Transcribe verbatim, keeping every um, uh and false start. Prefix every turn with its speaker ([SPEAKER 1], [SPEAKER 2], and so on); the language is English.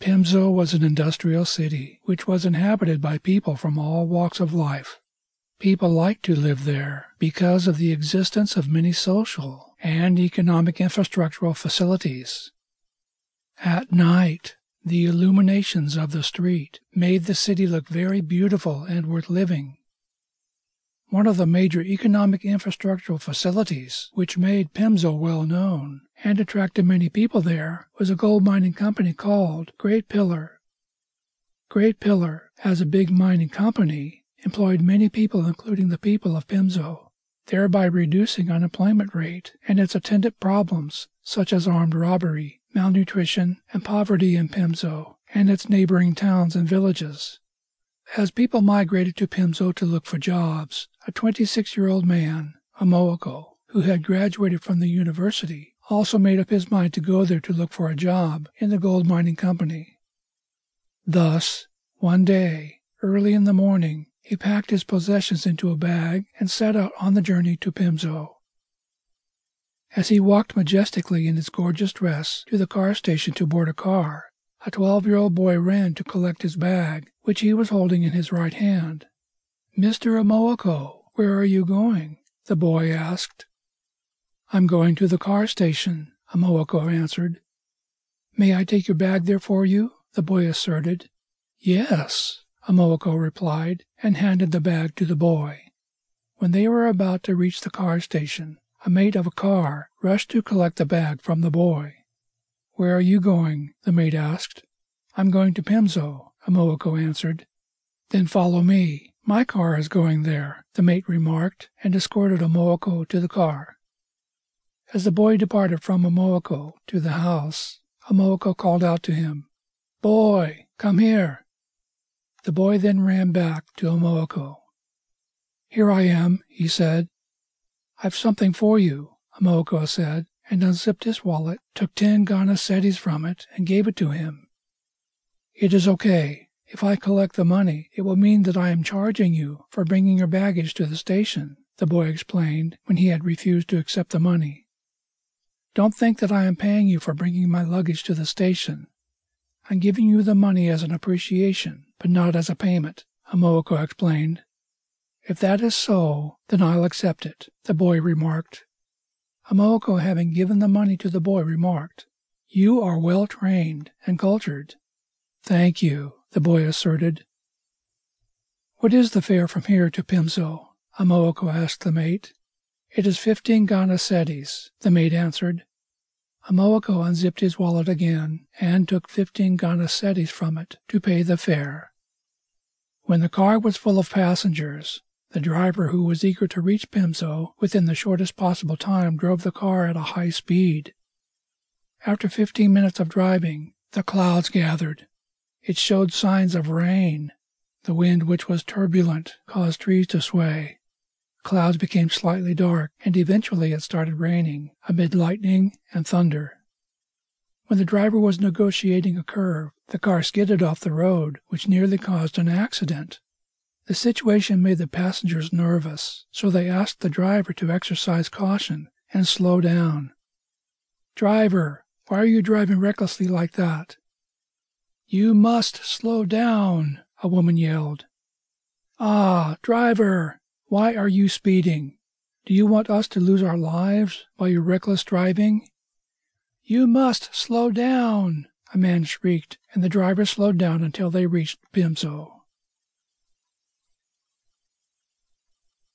[SPEAKER 1] Pimsel was an industrial city, which was inhabited by people from all walks of life. People liked to live there because of the existence of many social and economic infrastructural facilities. At night, the illuminations of the street made the city look very beautiful and worth living. One of the major economic infrastructural facilities which made Pimsel well known and attracted many people there was a gold mining company called Great Pillar. Great Pillar, as a big mining company, employed many people including the people of Pimsel, thereby reducing unemployment rate and its attendant problems such as armed robbery, malnutrition, and poverty in Pimsel and its neighboring towns and villages. As people migrated to Pimsel to look for jobs, a twenty-six-year-old man, Amoako, who had graduated from the university, also made up his mind to go there to look for a job in the gold mining company. Thus, one day, early in the morning, he packed his possessions into a bag and set out on the journey to Pimsel. As he walked majestically in his gorgeous dress to the car station to board a car, a twelve-year-old boy ran to collect his bag, which he was holding in his right hand. "Mister Amoako, where are you going?" the boy asked. "I'm going to the car station," Amoako answered. "May I take your bag there for you?" the boy asserted. "Yes," Amoako replied, and handed the bag to the boy. When they were about to reach the car station, a mate of a car rushed to collect the bag from the boy. "Where are you going?" the mate asked. "I'm going to Pimsel," Amoako answered. "Then follow me. My car is going there," the mate remarked, and escorted Amoako to the car. As the boy departed from Amoako to the house, Amoako called out to him, "Boy, come here." The boy then ran back to Amoako. "Here I am," he said. "I've something for you," Amoako said, and unzipped his wallet, took ten Ghana cedis from it, and gave it to him. "It is okay. If I collect the money, it will mean that I am charging you for bringing your baggage to the station," the boy explained when he had refused to accept the money. "Don't think that I am paying you for bringing my luggage to the station. I'm giving you the money as an appreciation, but not as a payment," Amoako explained. "If that is so, then I'll accept it," the boy remarked. Amoako, having given the money to the boy, remarked, "You are well trained and cultured." "Thank you," the boy asserted. "What is the fare from here to Pimsel?" Amoako asked the mate. "It is fifteen Ghana cedis," the mate answered. Amoako unzipped his wallet again and took fifteen Ghana cedis from it to pay the fare. When the car was full of passengers, the driver, who was eager to reach Pimsel within the shortest possible time, drove the car at a high speed. After fifteen minutes of driving, the clouds gathered. It showed signs of rain. The wind, which was turbulent, caused trees to sway. Clouds became slightly dark, and eventually it started raining, amid lightning and thunder. When the driver was negotiating a curve, the car skidded off the road, which nearly caused an accident. The situation made the passengers nervous, so they asked the driver to exercise caution and slow down. "Driver, why are you driving recklessly like that?" "You must slow down," a woman yelled. "Ah, driver, why are you speeding? Do you want us to lose our lives by your reckless driving?" "You must slow down," a man shrieked, and the driver slowed down until they reached Pimsel.